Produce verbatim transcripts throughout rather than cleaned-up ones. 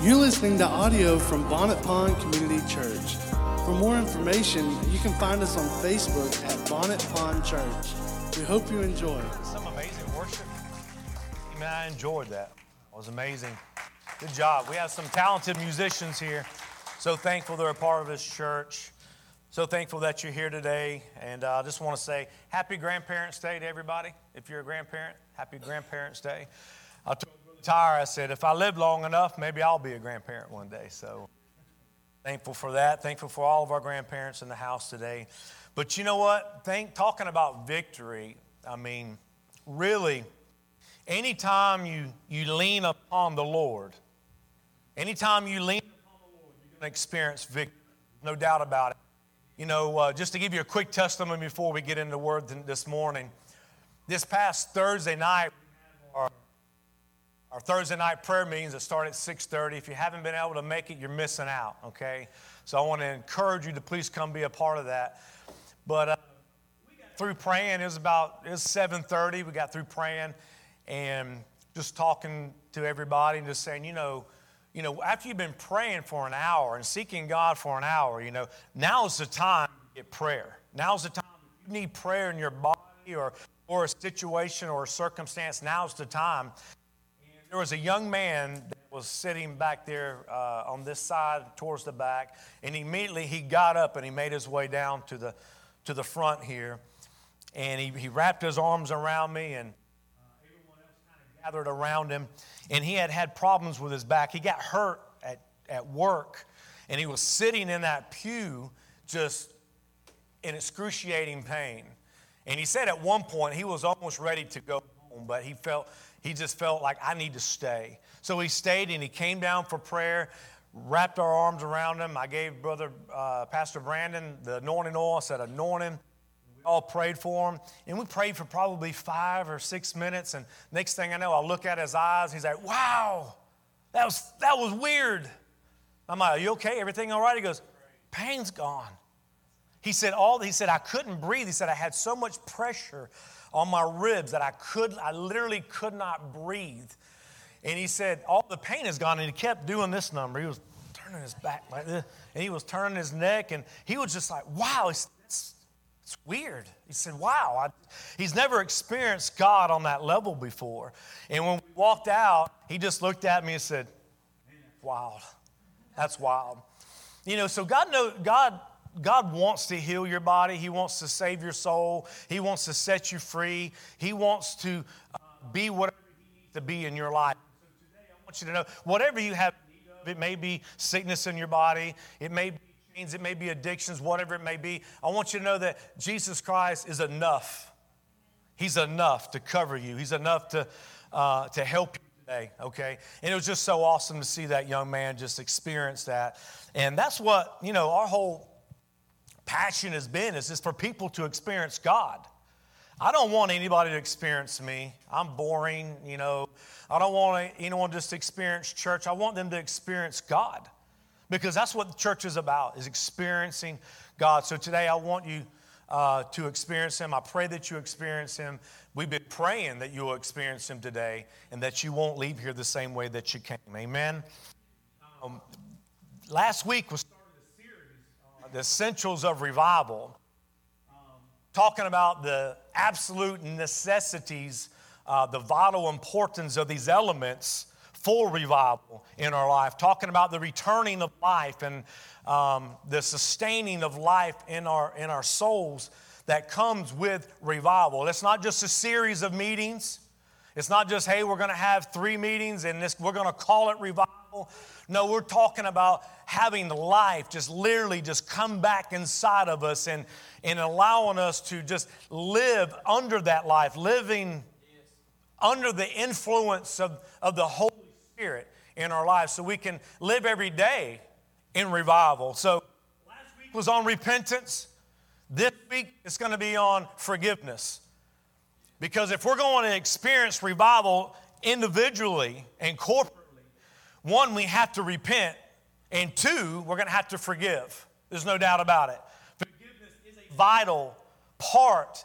You're listening to audio from Bonnet Pond Community Church. For more information, you can find us on Facebook at Bonnet Pond Church. We hope you enjoy. Some amazing worship. I mean, I enjoyed that. It was amazing. Good job. We have some talented musicians here. So thankful they're a part of this church. So thankful that you're here today. And I uh, just want to say happy Grandparents' Day to everybody. If you're a grandparent, happy Grandparents' Day. I told Tyra, I said, if I live long enough, maybe I'll be a grandparent one day. So thankful for that. Thankful for all of our grandparents in the house today. But you know what? Think, talking about victory, I mean, really, anytime you, you lean upon the Lord, anytime you lean upon the Lord, you're going to experience victory. No doubt about it. You know, uh, just to give you a quick testimony before we get into the Word this morning, this past Thursday night, we had our Our Thursday night prayer meetings that start at six thirty. If you haven't been able to make it, you're missing out, okay? So I want to encourage you to please come be a part of that. But uh, we got through praying. It was about, it was seven thirty. We got through praying and just talking to everybody and just saying, you know, you know, after you've been praying for an hour and seeking God for an hour, you know, now's the time to get prayer. Now's the time if you need prayer in your body or, or a situation or a circumstance, now's the time. There was a young man that was sitting back there uh, on this side towards the back, and immediately he got up and he made his way down to the to the front here, and he, he wrapped his arms around me, and uh, everyone else kind of gathered around him, and he had had problems with his back. He got hurt at, at work, and he was sitting in that pew just in excruciating pain, and he said at one point he was almost ready to go home, but he felt... He just felt like, I need to stay. So he stayed and he came down for prayer, wrapped our arms around him. I gave Brother uh, Pastor Brandon the anointing oil. I said, anoint him. We all prayed for him. And we prayed for probably five or six minutes. And next thing I know, I look at his eyes. He's like, wow, that was, that was weird. I'm like, are you okay? Everything all right? He goes, pain's gone. He said, all, he said, I couldn't breathe. He said, I had so much pressure on my ribs that I could, I literally could not breathe. And he said, all the pain is gone. And he kept doing this number. He was turning his back like this, and he was turning his neck, and he was just like, wow, it's, it's, it's weird. He said, wow. I, he's never experienced God on that level before. And when we walked out, he just looked at me and said, wow, that's wild. You know, so God knows, God God wants to heal your body. He wants to save your soul. He wants to set you free. He wants to uh, be whatever He needs to be in your life. So today I want you to know, whatever you have need of, it may be sickness in your body, it may be chains, it may be addictions, whatever it may be. I want you to know that Jesus Christ is enough. He's enough to cover you. He's enough to, uh, to help you today, okay? And it was just so awesome to see that young man just experience that. And that's what, you know, our whole passion has been, is just for people to experience God. I don't want anybody to experience me. I'm boring, you know. I don't want anyone just to experience church. I want them to experience God, because that's what the church is about, is experiencing God. So today I want you uh, to experience Him. I pray that you experience Him. We've been praying that you will experience Him today and that you won't leave here the same way that you came. Amen. Um, last week was the essentials of revival, um, talking about the absolute necessities, uh, the vital importance of these elements for revival in our life, talking about the returning of life and um, the sustaining of life in our, in our souls that comes with revival. It's not just a series of meetings. It's not just, hey, we're going to have three meetings and this, we're going to call it revival. No, we're talking about having life just literally just come back inside of us and, and allowing us to just live under that life, living yes. under the influence of, of the Holy Spirit in our lives, so we can live every day in revival. So last week was on repentance. This week it's going to be on forgiveness. Because if we're going to experience revival individually and corporately, one, we have to repent, and two, we're going to have to forgive. There's no doubt about it. Forgiveness is a vital part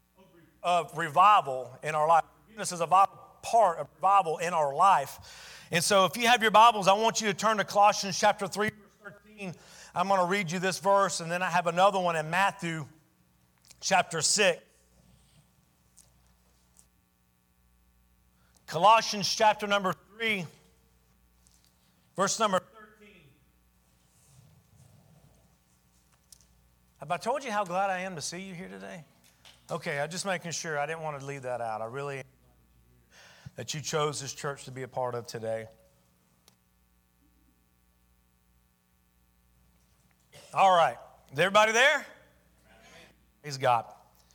of revival in our life. Forgiveness is a vital part of revival in our life. And so if you have your Bibles, I want you to turn to Colossians chapter three, verse thirteen. I'm going to read you this verse, and then I have another one in Matthew chapter six. Colossians chapter number three, verse number thirteen. Have I told you how glad I am to see you here today? Okay, I'm just making sure. I didn't want to leave that out. I really am that you chose this church to be a part of today. All right. Is everybody there? Praise God.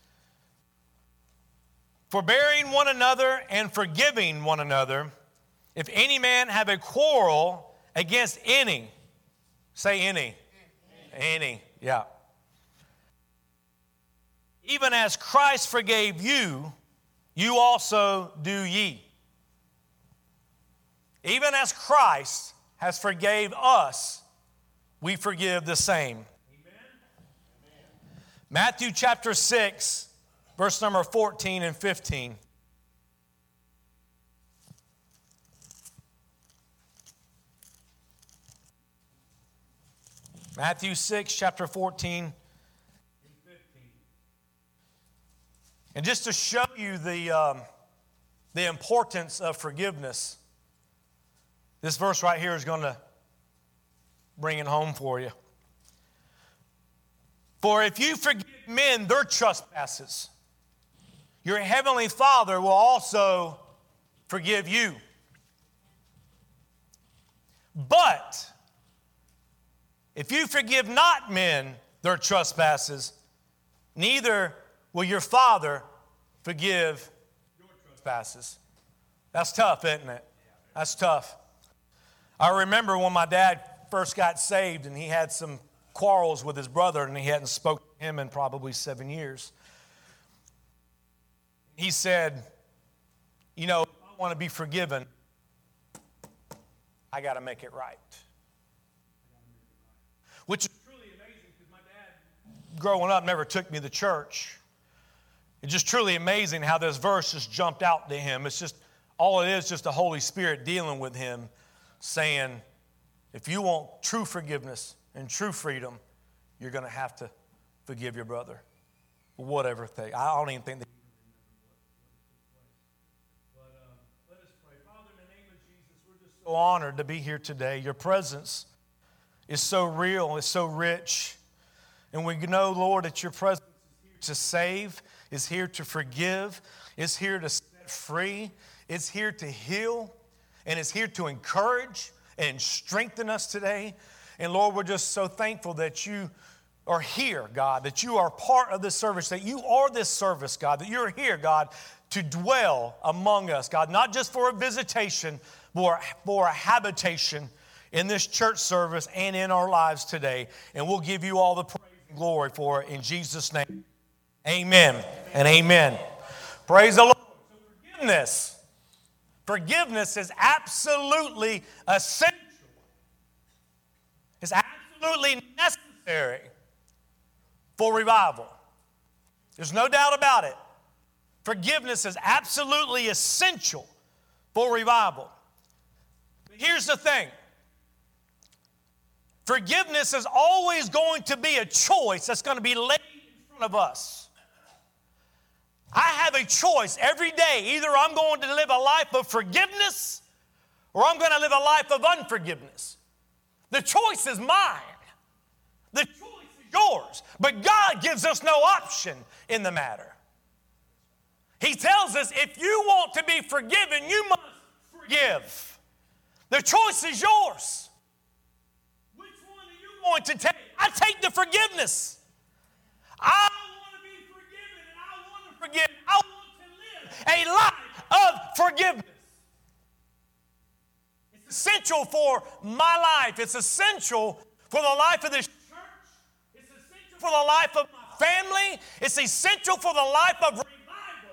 Forbearing one another and forgiving one another, if any man have a quarrel against any, say any. Any, any. Yeah. Even as Christ forgave you, you also do ye. Even as Christ has forgave us, we forgive the same. Amen. Matthew chapter six, verse number fourteen and fifteen. Matthew six, chapter fourteen and fifteen. And just to show you the, um, the importance of forgiveness, this verse right here is going to bring it home for you. For if you forgive men their trespasses, your heavenly Father will also forgive you. But if you forgive not men their trespasses, neither will your Father forgive your trespasses. That's tough, isn't it? That's tough. I remember when my dad first got saved and he had some quarrels with his brother and he hadn't spoken to him in probably seven years. He said, you know, if I want to be forgiven, I got to make it right. Which is truly amazing because my dad, growing up, never took me to church. It's just truly amazing how this verse just jumped out to him. It's just, all it is, just the Holy Spirit dealing with him, saying, if you want true forgiveness and true freedom, you're going to have to forgive your brother. Whatever thing. I don't even think that. But uh, let us pray. Father, in the name of Jesus, we're just so honored to be here today. Your presence is so real, it's so rich. And we know, Lord, that your presence is here to save, is here to forgive, is here to set free, it's here to heal, and it's here to encourage and strengthen us today. And Lord, we're just so thankful that you are here, God, that you are part of this service, that you are this service, God, that you're here, God, to dwell among us, God, not just for a visitation, but for a habitation in this church service and in our lives today. And we'll give you all the praise and glory for it in Jesus' name. Amen and amen. Praise the Lord. So forgiveness. Forgiveness is absolutely essential. It's absolutely necessary for revival. There's no doubt about it. Forgiveness is absolutely essential for revival. But here's the thing. Forgiveness is always going to be a choice that's going to be laid in front of us. I have a choice every day. Either I'm going to live a life of forgiveness or I'm going to live a life of unforgiveness. The choice is mine. The choice is yours. But God gives us no option in the matter. He tells us if you want to be forgiven, you must forgive. The choice is yours. Which one are you going to take? I take the forgiveness. I want to be forgiven and I want to forgive. I want to live a life of forgiveness. It's essential for my life. It's essential for the life of this church. It's essential for the life of my family. It's essential for the life of revival.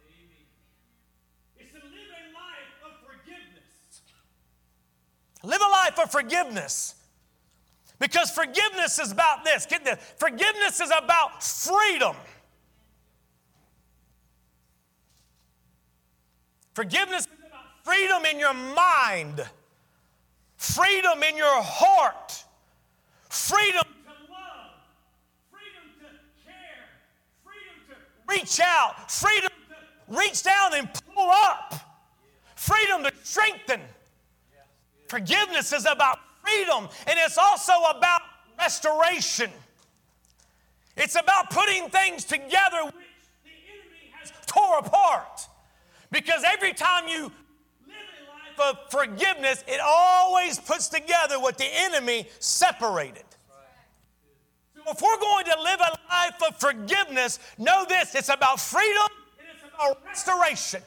It's to live a life of forgiveness. Live a life of forgiveness. Because forgiveness is about this. Get this. Forgiveness is about freedom. Forgiveness is about freedom in your mind, freedom in your heart, freedom to love, freedom to care, freedom to reach out, freedom to reach down and pull up, freedom to strengthen. Forgiveness is about freedom, and it's also about restoration. It's about putting things together which the enemy has tore apart. Because every time you live a life of forgiveness, it always puts together what the enemy separated. So if we're going to live a life of forgiveness, know this, it's about freedom and it's about restoration.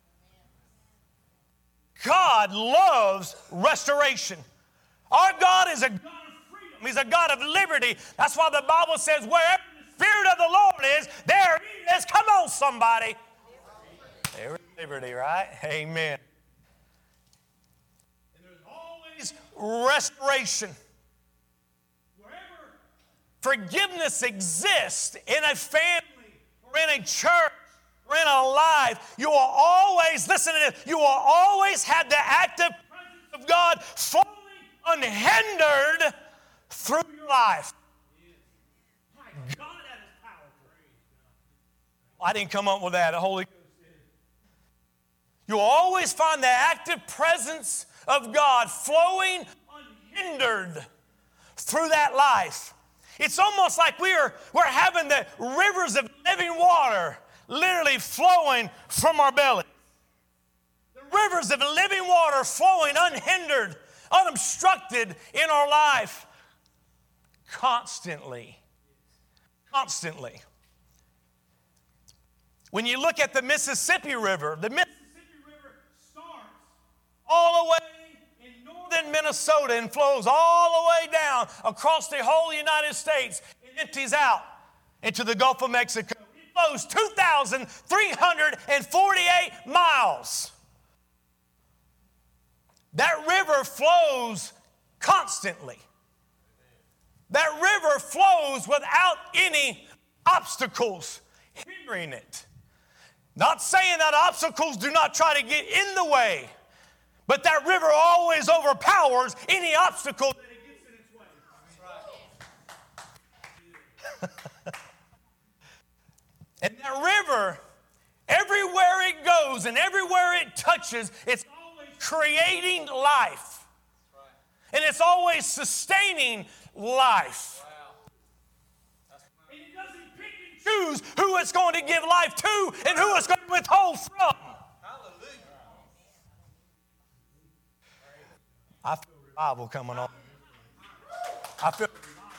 God loves restoration. Our God is a God of freedom. He's a God of liberty. That's why the Bible says, wherever the Spirit of the Lord is, there He is. Come on, somebody. There is liberty, right? Amen. And there's always restoration. Wherever forgiveness exists in a family or in a church or in a life, you will always, listen to this, you will always have the active presence of God flowing unhindered through your life. My God, that is powerful. I didn't come up with that. The Holy Ghost did. You'll always find the active presence of God flowing unhindered through that life. It's almost like we're, we're having the rivers of living water literally flowing from our belly. The rivers of living water flowing unhindered, unobstructed in our life constantly. Constantly. When you look at the Mississippi River, the Mississippi River starts all the way in northern Minnesota and flows all the way down across the whole United States and empties out into the Gulf of Mexico. It flows two thousand three hundred forty-eight miles. That river flows constantly. That river flows without any obstacles hindering it. Not saying that obstacles do not try to get in the way, but that river always overpowers any obstacle that it gets in its way. And that river, everywhere it goes and everywhere it touches, it's always creating life. And it's always sustaining life. And it doesn't pick and choose who it's going to give life to and who it's going to withhold from. I feel revival coming on. I feel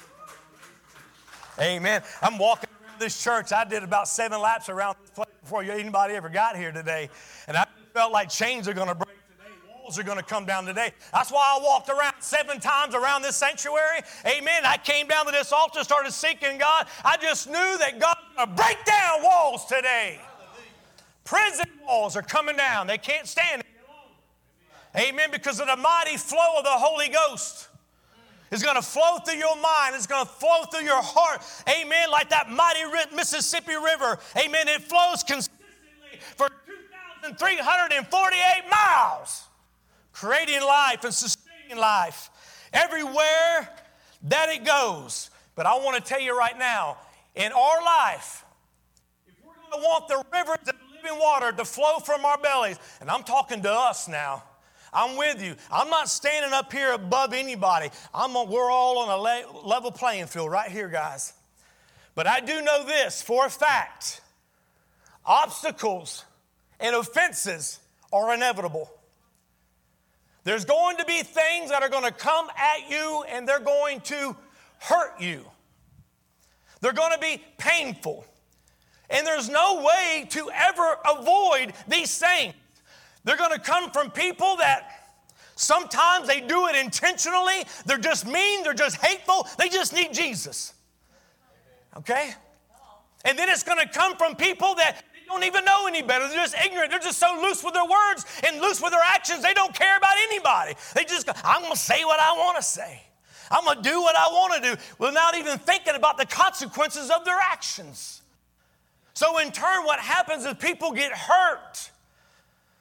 Amen. I'm walking around this church. I did about seven laps around this place before anybody ever got here today. And I felt like chains are going to break today. Walls are going to come down today. That's why I walked around seven times around this sanctuary. Amen. I came down to this altar, started seeking God. I just knew that God was going to break down walls today. Prison walls are coming down. They can't stand it. Amen. Because of the mighty flow of the Holy Ghost. It's going to flow through your mind. It's going to flow through your heart. Amen. Like that mighty Mississippi River. Amen. It flows consistently for two thousand three hundred forty-eight miles. Creating life and sustaining life everywhere that it goes. But I want to tell you right now, in our life, if we're going to want the rivers of living water to flow from our bellies, and I'm talking to us now, I'm with you. I'm not standing up here above anybody. I'm on, we're all on a le- level playing field right here, guys. But I do know this for a fact. Obstacles and offenses are inevitable. There's going to be things that are going to come at you and they're going to hurt you. They're going to be painful. And there's no way to ever avoid these things. They're going to come from people that sometimes they do it intentionally. They're just mean. They're just hateful. They just need Jesus. Okay? And then it's going to come from people that don't even know any better. They're just ignorant. They're just so loose with their words and loose with their actions. They don't care about anybody. They just go, I'm going to say what I want to say. I'm going to do what I want to do without even thinking about the consequences of their actions. So in turn, what happens is people get hurt.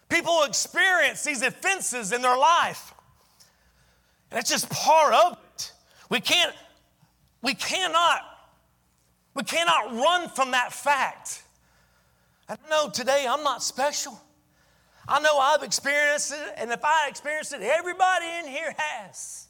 People experience these offenses in their life. And it's just part of it. We can't, we cannot, we cannot run from that fact. I know today I'm not special. I know I've experienced it, and if I experienced it, everybody in here has.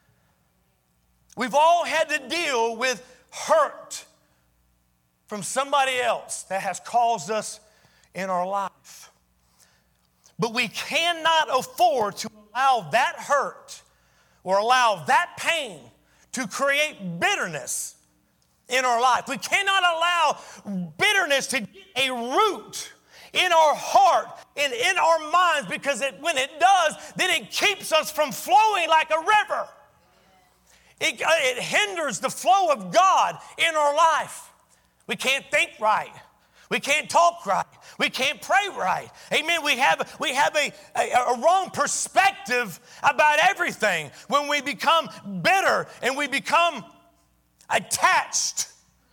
We've all had to deal with hurt from somebody else that has caused us in our life. But we cannot afford to allow that hurt or allow that pain to create bitterness in our life. We cannot allow bitterness to get a root in our heart and in our minds, because it, when it does, then it keeps us from flowing like a river. It, it hinders the flow of God in our life. We can't think right. We can't talk right. We can't pray right. Amen. We have, we have a, a, a wrong perspective about everything when we become bitter and we become attached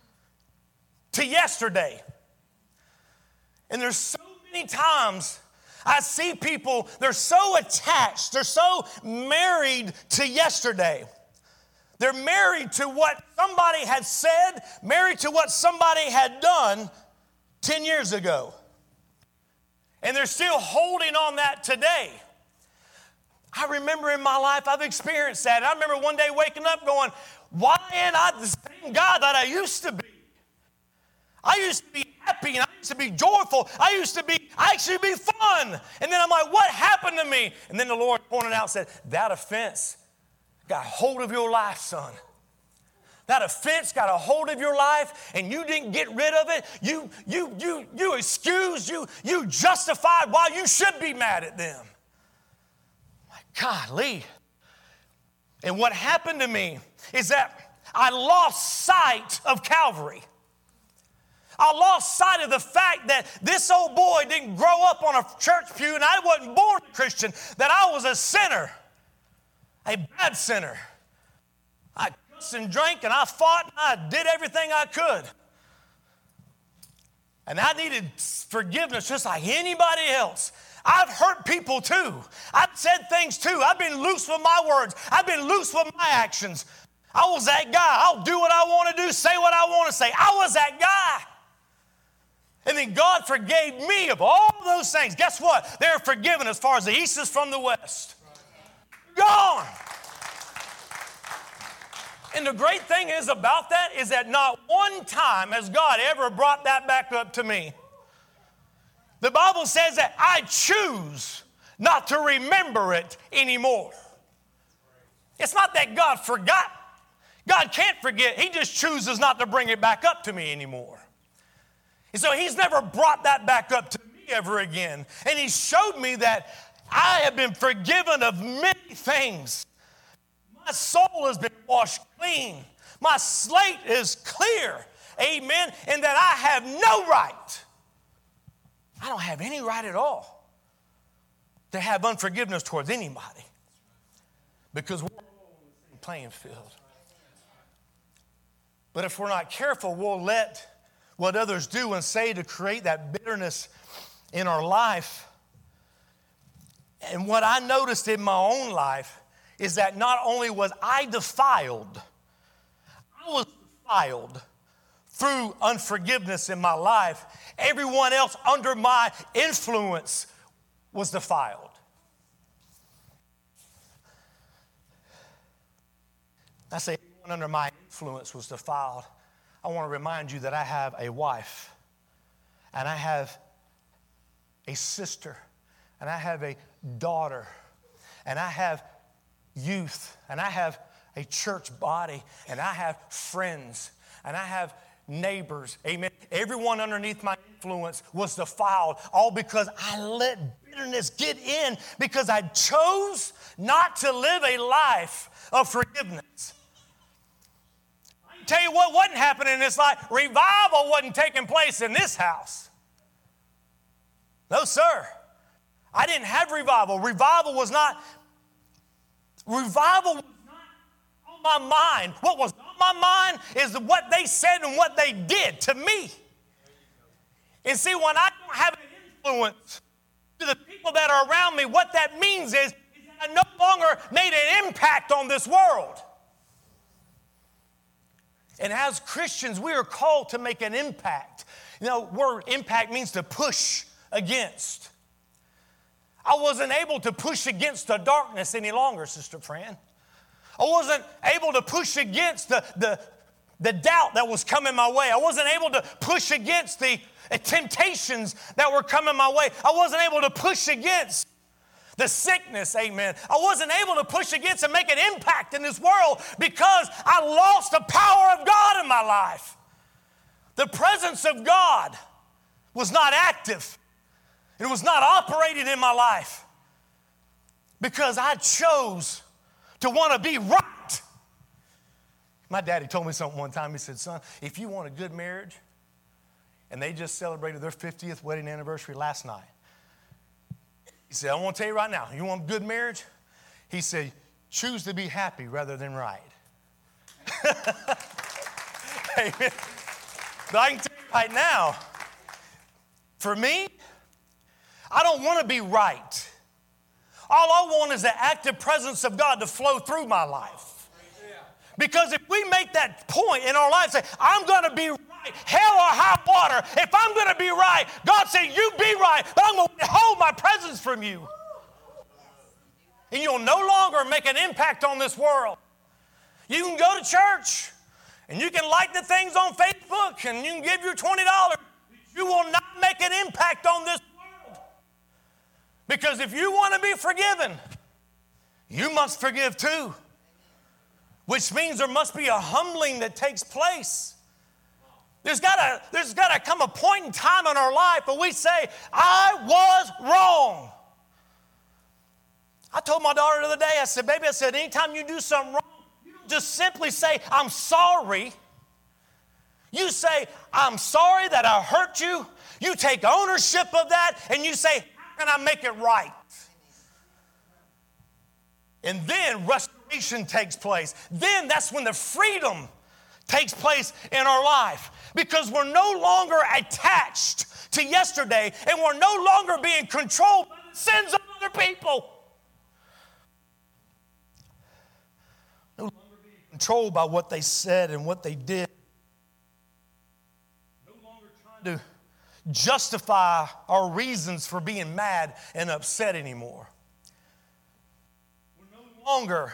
to yesterday. And there's so many times I see people, they're so attached, they're so married to yesterday. They're married to what somebody had said, married to what somebody had done ten years ago. And they're still holding on that today. I remember in my life, I've experienced that. I remember one day waking up going, why am I the same guy that I used to be? I used to be happy and I used to be joyful. I used to be, I actually be fun. And then I'm like, what happened to me? And then the Lord pointed out and said, that offense got a hold of your life, son. That offense got a hold of your life and you didn't get rid of it. You, you, you, you excused, you, you justified why you should be mad at them. My golly. And what happened to me is that I lost sight of Calvary. I lost sight of the fact that this old boy didn't grow up on a church pew and I wasn't born a Christian, that I was a sinner, a bad sinner. I cussed and drank and I fought and I did everything I could. And I needed forgiveness just like anybody else. I've hurt people too. I've said things too. I've been loose with my words. I've been loose with my actions. I was that guy. I'll do what I want to do, say what I want to say. I was that guy. And then God forgave me of all those things. Guess what? They're forgiven as far as the east is from the west. Gone. And the great thing is about that is that not one time has God ever brought that back up to me. The Bible says that I choose not to remember it anymore. It's not that God forgot. God can't forget. He just chooses not to bring it back up to me anymore. And so he's never brought that back up to me ever again. And he showed me that I have been forgiven of many things. My soul has been washed clean. My slate is clear. Amen. And that I have no right. I don't have any right at all to have unforgiveness towards anybody. Because we're all on the same playing field. But if we're not careful, we'll let what others do and say to create that bitterness in our life. And what I noticed in my own life is that not only was I defiled, I was defiled through unforgiveness in my life. Everyone else under my influence was defiled. I say everyone under my influence was defiled. I want to remind you that I have a wife, and I have a sister, and I have a daughter, and I have youth, and I have a church body, and I have friends, and I have neighbors. Amen. Everyone underneath my influence was defiled, all because I let bitterness get in because I chose not to live a life of forgiveness. Tell you what wasn't happening in this life. Revival wasn't taking place in this house. No, sir. I didn't have revival. Revival was not, revival was not on my mind. What was on my mind is what they said and what they did to me. And see, when I don't have an influence to the people that are around me, what that means is, is that I no longer made an impact on this world. And as Christians, we are called to make an impact. You know, word impact means to push against. I wasn't able to push against the darkness any longer, Sister Fran. I wasn't able to push against the, the, the doubt that was coming my way. I wasn't able to push against the temptations that were coming my way. I wasn't able to push against the sickness, amen. I wasn't able to push against and make an impact in this world because I lost the power of God in my life. The presence of God was not active. It was not operating in my life because I chose to want to be right. My daddy told me something one time. He said, son, if you want a good marriage, and they just celebrated their fiftieth wedding anniversary last night. He said, I want to tell you right now, you want a good marriage? He said, choose to be happy rather than right. Amen. But I can tell you right now, for me, I don't want to be right. All I want is the active presence of God to flow through my life. Because if we make that point in our life, say, I'm going to be right, hell or high water, if I'm going to be right, God said, you be right, but I'm going to withhold my presence from you. And you'll no longer make an impact on this world. You can go to church, and you can like the things on Facebook, and you can give your twenty dollars. You will not make an impact on this world. Because if you want to be forgiven, you must forgive too. Which means there must be a humbling that takes place. There's got to there's got to come a point in time in our life where we say, I was wrong. I told my daughter the other day, I said, baby, I said, anytime you do something wrong, you don't just simply say, I'm sorry. You say, I'm sorry that I hurt you. You take ownership of that, and you say, how can I make it right? And then restoration takes place. Then that's when the freedom takes place in our life. Because we're no longer attached to yesterday, and we're no longer being controlled by the sins of other people. No longer being controlled by what they said and what they did. No longer trying to justify our reasons for being mad and upset anymore. We're no longer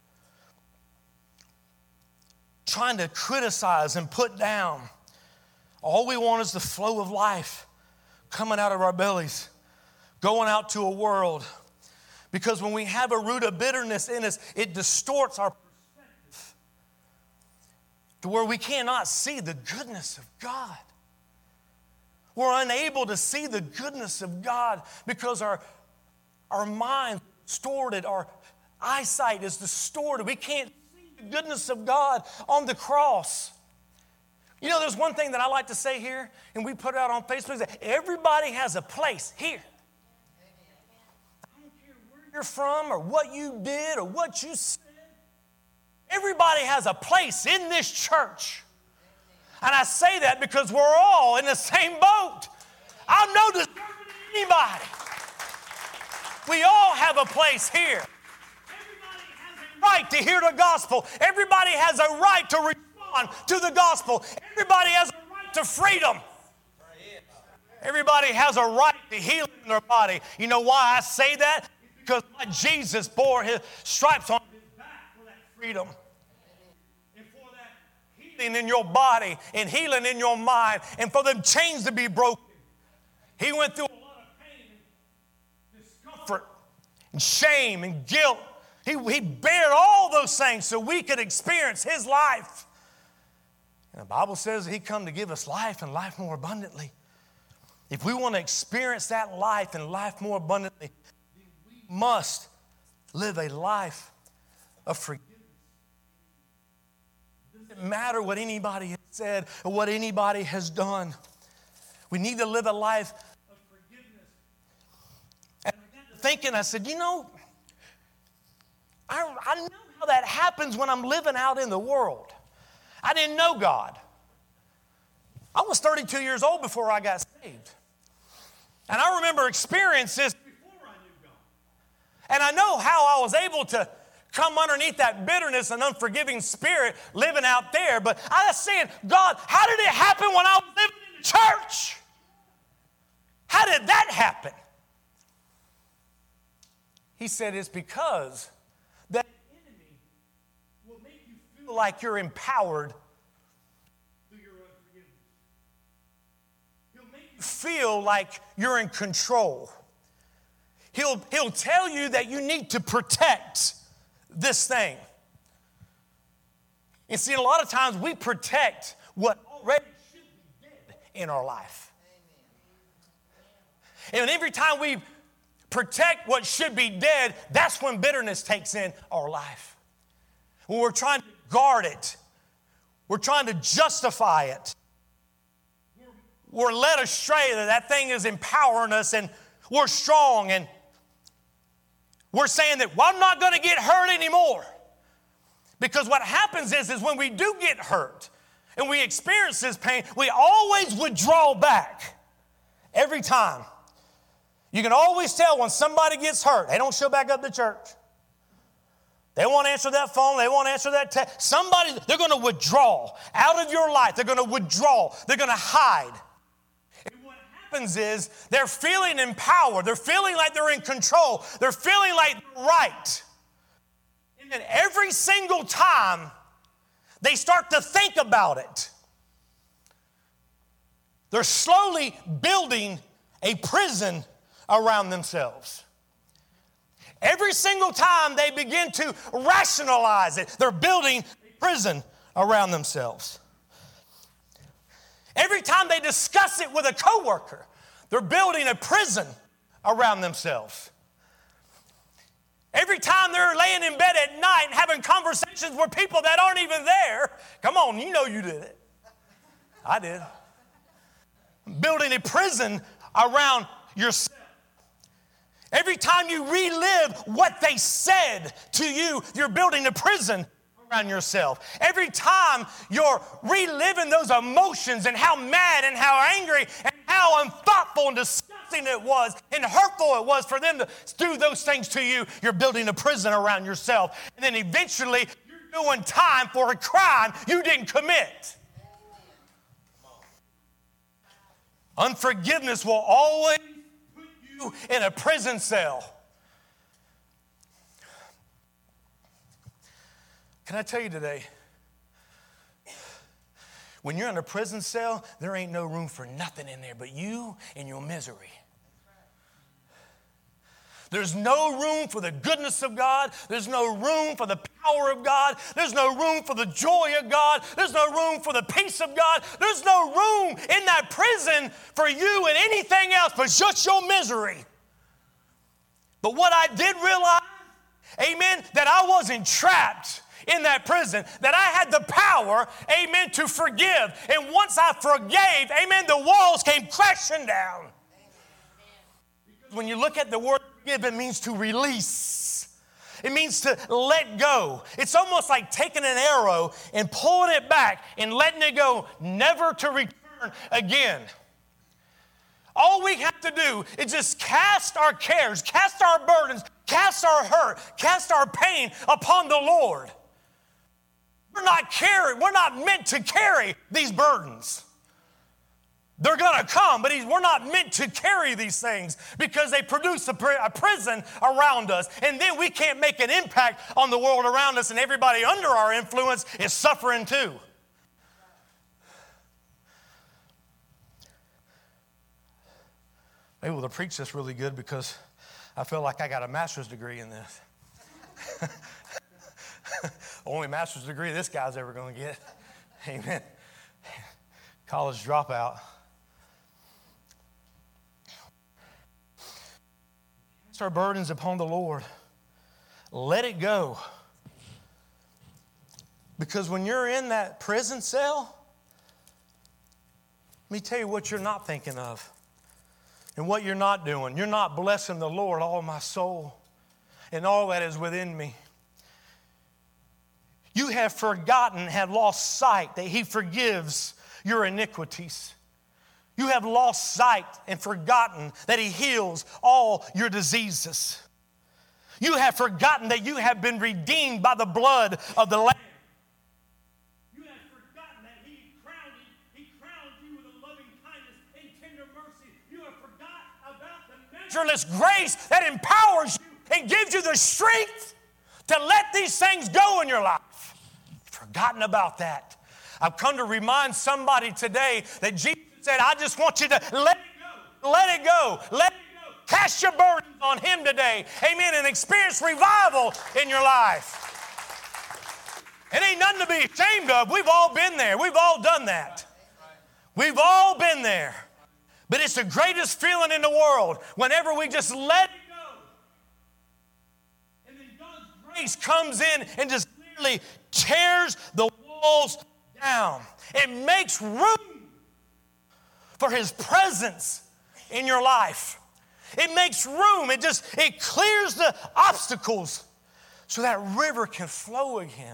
trying to criticize and put down. All we want is the flow of life coming out of our bellies, going out to a world. Because when we have a root of bitterness in us, it distorts our perspective to where we cannot see the goodness of God. We're unable to see the goodness of God because our, our mind is distorted, our eyesight is distorted. We can't see the goodness of God on the cross. You know, there's one thing that I like to say here, and we put it out on Facebook, that everybody has a place here. I don't care where you're from or what you did or what you said. Everybody has a place in this church. And I say that because we're all in the same boat. I'm no deserving of anybody. We all have a place here. Everybody has a right to hear the gospel. Everybody has a right to respond to the gospel. Everybody has a right to freedom. Everybody has a right to healing in their body. You know why I say that? Because Jesus bore his stripes on his back for that freedom. And for that healing in your body and healing in your mind and for them chains to be broken. He went through a lot of pain and discomfort and shame and guilt. He, he bared all those things so we could experience his life. And the Bible says that he come to give us life and life more abundantly. If we want to experience that life and life more abundantly, we must live a life of forgiveness. It doesn't matter what anybody has said or what anybody has done. We need to live a life of forgiveness. And I got to thinking, I said, you know, I, I know how that happens when I'm living out in the world. I didn't know God. I was thirty-two years old before I got saved. And I remember experiences before I knew God. And I know how I was able to come underneath that bitterness and unforgiving spirit living out there. But I was saying, God, how did it happen when I was living in the church? How did that happen? He said, it's because that enemy will make you feel like you're empowered through your unforgiveness. He'll make you feel like you're in control. He'll, he'll tell you that you need to protect this thing. And see, a lot of times we protect what already should be dead in our life. Amen. And every time we protect what should be dead, that's when bitterness takes in our life. When we're trying to guard it, we're trying to justify it. We're led astray that that thing is empowering us and we're strong and we're saying that, well, I'm not going to get hurt anymore. Because what happens is, is when we do get hurt and we experience this pain, we always withdraw back every time. You can always tell when somebody gets hurt. They don't show back up to church. They won't answer that phone. They won't answer that text. Somebody, they're going to withdraw out of your life. They're going to withdraw. They're going to hide. Happens is they're feeling empowered. They're feeling like they're in control. They're feeling like they're right. And then every single time they start to think about it, they're slowly building a prison around themselves. Every single time they begin to rationalize it, they're building a prison around themselves. Every time they discuss it with a coworker, they're building a prison around themselves. Every time they're laying in bed at night and having conversations with people that aren't even there, come on, you know you did it. I did. Building a prison around yourself. Every time you relive what they said to you, you're building a prison around yourself. Every time you're reliving those emotions and how mad and how angry and how unthoughtful and disgusting it was and hurtful it was for them to do those things to you, you're building a prison around yourself. And then eventually you're doing time for a crime you didn't commit. Unforgiveness will always put you in a prison cell. Can I tell you today, when you're in a prison cell, there ain't no room for nothing in there but you and your misery. There's no room for the goodness of God. There's no room for the power of God. There's no room for the joy of God. There's no room for the peace of God. There's no room in that prison for you and anything else but just your misery. But what I did realize, amen, that I wasn't trapped in that prison, that I had the power, amen, to forgive. And once I forgave, amen, the walls came crashing down. Because when you look at the word forgive, it means to release. It means to let go. It's almost like taking an arrow and pulling it back and letting it go, never to return again. All we have to do is just cast our cares, cast our burdens, cast our hurt, cast our pain upon the Lord. We're not carry, we're not meant to carry these burdens. They're going to come, but we're not meant to carry these things because they produce a, a prison around us. And then we can't make an impact on the world around us, and everybody under our influence is suffering too. I'm able to preach this really good because I feel like I got a master's degree in this. Only master's degree this guy's ever going to get. Amen. College dropout. Cast our burdens upon the Lord. Let it go. Because when you're in that prison cell, let me tell you what you're not thinking of and what you're not doing. You're not blessing the Lord, all my soul, and all that is within me. You have forgotten, have lost sight that He forgives your iniquities. You have lost sight and forgotten that he heals all your diseases. You have forgotten that you have been redeemed by the blood of the Lamb. You have forgotten that he crowned you, he crowned you with a loving kindness and tender mercy. You have forgotten about the measureless grace that empowers you and gives you the strength to let these things go in your life. You've forgotten about that. I've come to remind somebody today that Jesus said, I just want you to let it go. Let it go. Let it go. Cast your burdens on him today. Amen. And experience revival in your life. It ain't nothing to be ashamed of. We've all been there. We've all done that. We've all been there. But it's the greatest feeling in the world whenever we just let it go. And then God's grace comes in and just literally tears the walls down. It makes room for his presence in your life. It makes room. It just, it clears the obstacles so that river can flow again.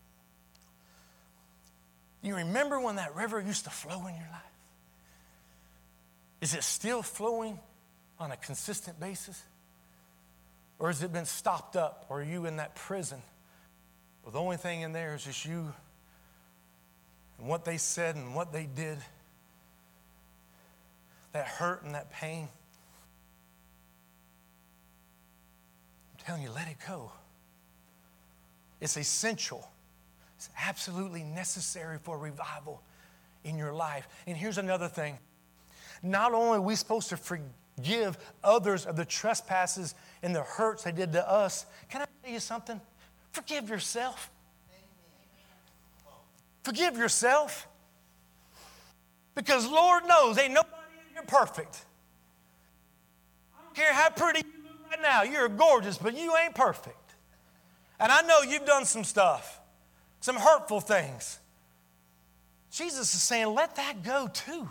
You remember when that river used to flow in your life? Is it still flowing on a consistent basis? Or has it been stopped up? Or are you in that prison? Well, the only thing in there is just you and what they said and what they did. That hurt and that pain. I'm telling you, let it go. It's essential. It's absolutely necessary for revival in your life. And here's another thing. Not only are we supposed to forgive others of the trespasses and the hurts they did to us, can I tell you something? Forgive yourself. Forgive yourself. Because Lord knows, ain't nobody in here perfect. I don't care how pretty you look right now. You're gorgeous, but you ain't perfect. And I know you've done some stuff, some hurtful things. Jesus is saying, let that go too.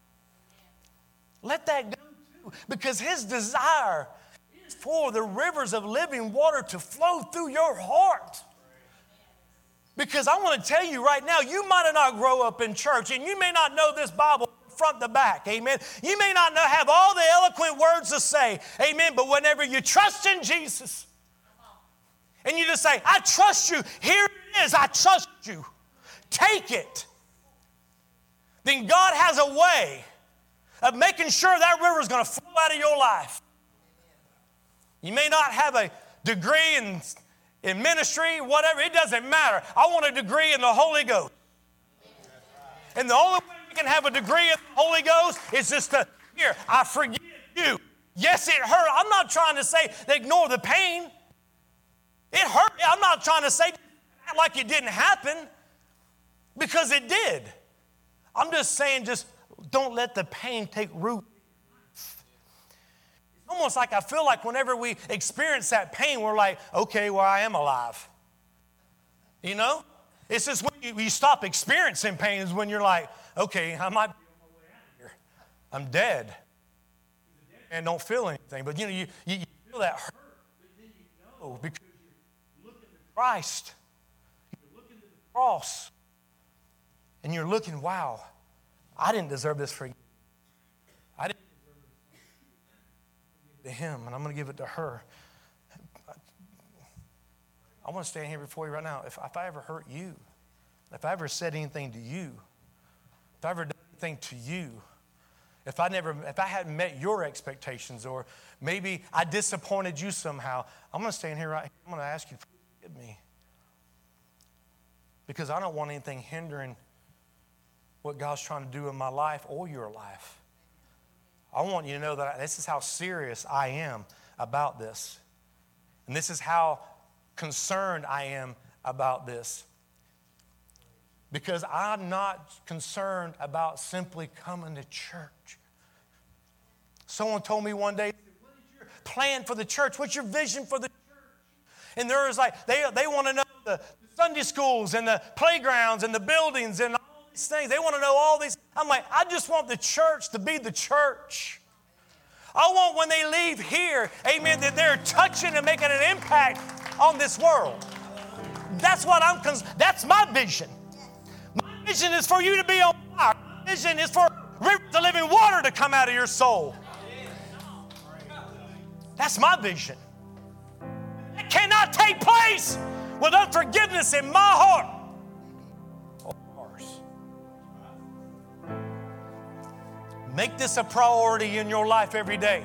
Let that go too. Because his desire is for the rivers of living water to flow through your heart. Because I want to tell you right now, you might not grow up in church and you may not know this Bible front to back, amen. You may not know, have all the eloquent words to say, amen, but whenever you trust in Jesus and you just say, I trust you, here it is, I trust you, take it, then God has a way of making sure that river is going to flow out of your life. You may not have a degree in In ministry, whatever, it doesn't matter. I want a degree in the Holy Ghost. And the only way we can have a degree in the Holy Ghost is just to, here, I forgive you. Yes, it hurt. I'm not trying to say ignore the pain. It hurt. I'm not trying to say act like it didn't happen, because it did. I'm just saying just don't let the pain take root. Almost like I feel like whenever we experience that pain, we're like, okay, well, I am alive. You know? It's just when you, you stop experiencing pain is when you're like, okay, I might be on my way out of here. I'm dead. And don't feel anything. But, you know, you, you, you feel that hurt. But then you know, because you're looking to Christ. You're looking to the cross. And you're looking, wow, I didn't deserve this for you. I didn't. To him, and I'm going to give it to her. I want to stand here before you right now. If, if I ever hurt you, if I ever said anything to you, if I ever done anything to you, if I never, if I hadn't met your expectations, or maybe I disappointed you somehow, I'm going to stand here right here. I'm going to ask you to forgive me, because I don't want anything hindering what God's trying to do in my life or your life. I want you to know that this is how serious I am about this. And this is how concerned I am about this. Because I'm not concerned about simply coming to church. Someone told me one day, what is your plan for the church? What's your vision for the church? And there was like, they, they want to know the Sunday schools and the playgrounds and the buildings and things. They want to know all these. I'm like, I just want the church to be the church. I want when they leave here, amen, that they're touching and making an impact on this world. That's what I'm, that's my vision. My vision is for you to be on fire. My vision is for Rivers of living water to come out of your soul. That's my vision. It cannot take place with unforgiveness in my heart. Make this a priority in your life every day.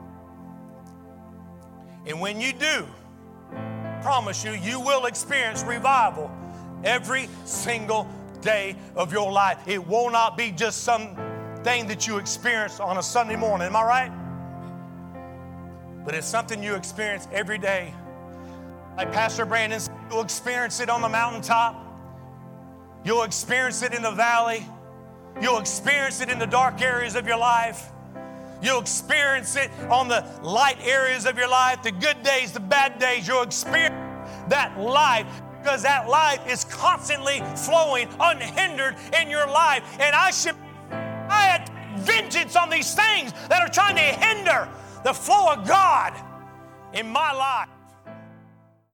And when you do, I promise you, you will experience revival every single day of your life. It will not be just something that you experience on a Sunday morning. Am I right? But it's something you experience every day. Like Pastor Brandon said, you'll experience it on the mountaintop. You'll experience it in the valley. You'll experience it in the dark areas of your life. You'll experience it on the light areas of your life, the good days, the bad days. You'll experience that life because that life is constantly flowing unhindered in your life. And I should, I had vengeance on these things that are trying to hinder the flow of God in my life.